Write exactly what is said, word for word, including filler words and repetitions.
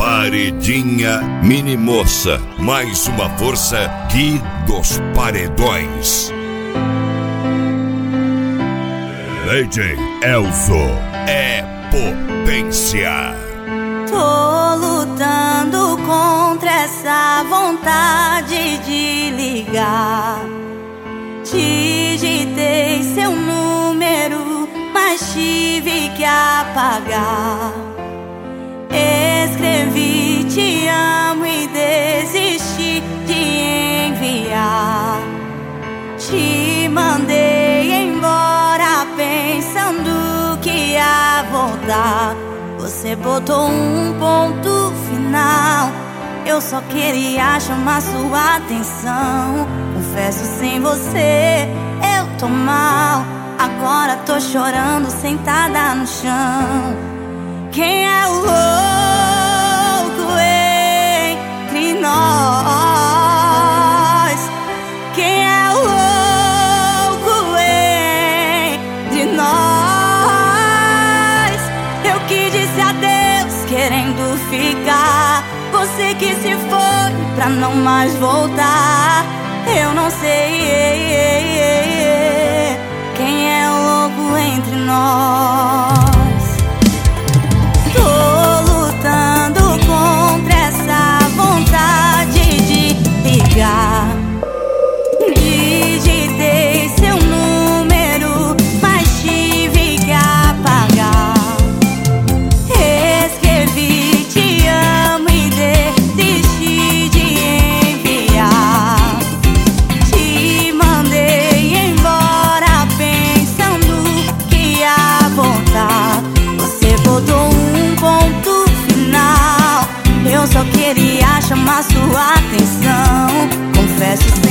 Paredinha Mini Moça, mais uma força que dos paredões. D J Elzo é potência. Tô lutando contra essa vontade de ligar. Digitei seu número, mas tive que apagar. Escrevi te amo e desisti de enviar. Te mandei embora pensando que ia voltar. Você botou um ponto final. Eu só queria chamar sua atenção. Confesso, sem você eu tô mal. Agora tô chorando sentada no chão. Quem é o louco entre nós? Quem é o louco entre nós? Eu que disse adeus querendo ficar. Você que se foi pra não mais voltar. Eu não sei quem é o louco entre nós. Digitei seu número, mas tive que apagar. Escrevi te amo e desisti de enviar. Te mandei embora pensando que ia voltar. Você botou um ponto final. Eu só queria chamar sua atenção. Confesso,